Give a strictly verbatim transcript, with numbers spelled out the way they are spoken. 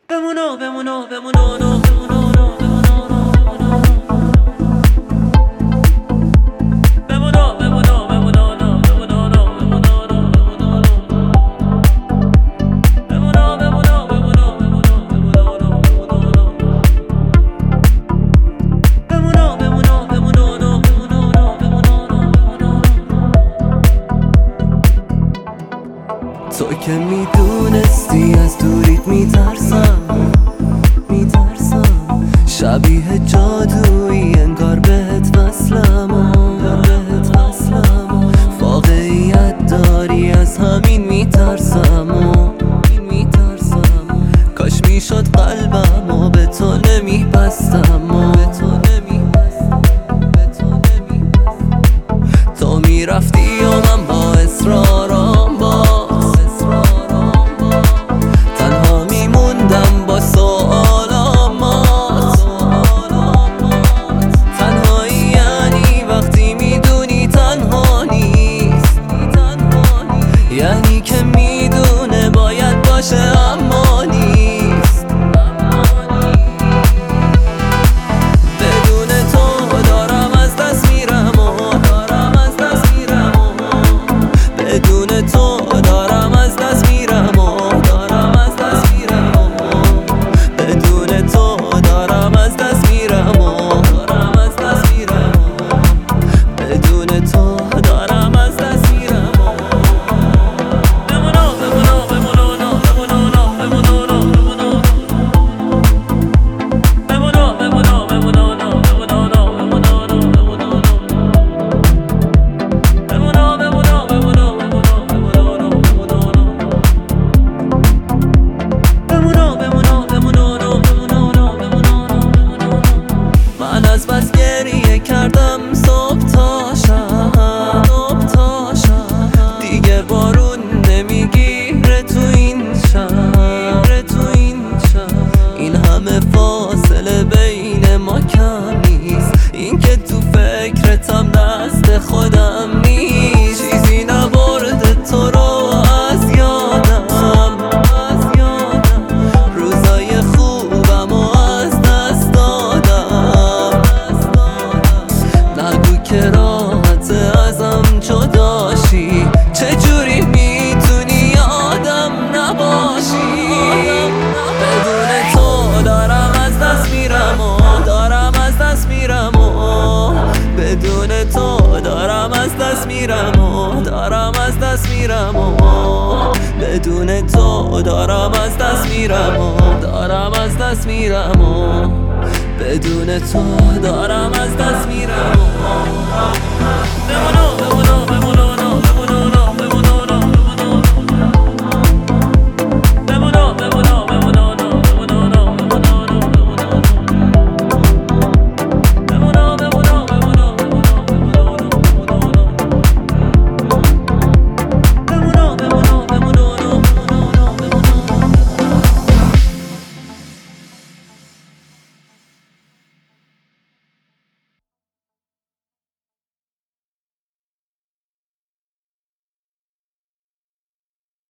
بمونو بمونو بمونو بمونو بمونو تو که میدونستی از دوریت میترسم میترسم شبیه جادویی انگار بهت وصلم بهت وصلم واقعیت داری از همین میترسم میترسم کاش میشد قلبم و به تو نمیبستم به تو نمیبستم به تو نمیبستم تو میرفتی و من با اصرارم با یعنی که میدونه باید باشه اما نیست بدون تو دارم از دست میرم و دارم از دست میرم و بدون تو دارم از دست میرم و دارم از دست میرم و بدون تو دارم از دست میرم و دارم از دست میرم و بدون تو دارم از دست میرم از بس گریه کردم صبح تا شب صبح تا شب دیگه بارون نمیگیره تو این شهر تو این شهر این همه فاصله بین ما کم نیست این که تو فکرتم دست خودم نیست چیزی نبرده تو رو از یادم از یادم روزای خوبم و از دست دادم نگو که راحت ازم جداشی چجوری میتونی آدم نباشی بدون تو دارم از دست میرم و دارم از دست میرم و بدون تو دارم از دست میرم و دارم از دست میرم و بدون تو دارم از دست میرم و دارم از دست میرم و بدون تو دارم از دست میرم.